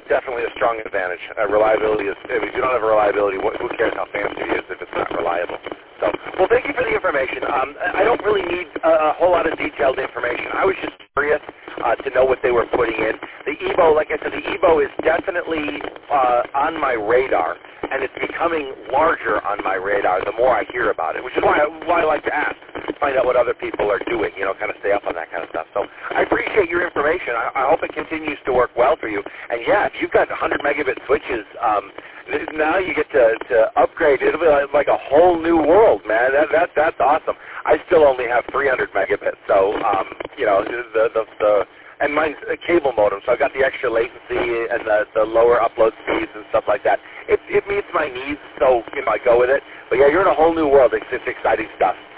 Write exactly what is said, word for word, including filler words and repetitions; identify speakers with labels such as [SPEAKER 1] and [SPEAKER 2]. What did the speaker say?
[SPEAKER 1] definitely a strong advantage. Uh, reliability is, if you don't have reliability, what, who cares how fancy it is if it's not reliable? So, well, thank you for the information. Um, I don't really need a, a whole lot of detailed information. I was just curious uh, to know what they were putting in. The E B O, like I said, the E B O is definitely uh, on my radar, and it's becoming larger on my radar the more I hear about it, which is why I, why I like to ask, find out what other people are doing, you know, kind of stay up on that kind of stuff. So I appreciate your information. I, I hope it continues to work well for you. And, yeah, if you've got one hundred megabit switches, um, now you get to, to upgrade. It'll be like, like a whole new world, man. That, that, that's awesome. I still only have three hundred megabits, so, um, you know, the, the, the and mine's a cable modem, so I've got the extra latency and the, the lower upload speeds and stuff like that. It, it meets my needs, so, you know, I go with it. But, yeah, you're in a whole new world. It's, it's exciting stuff.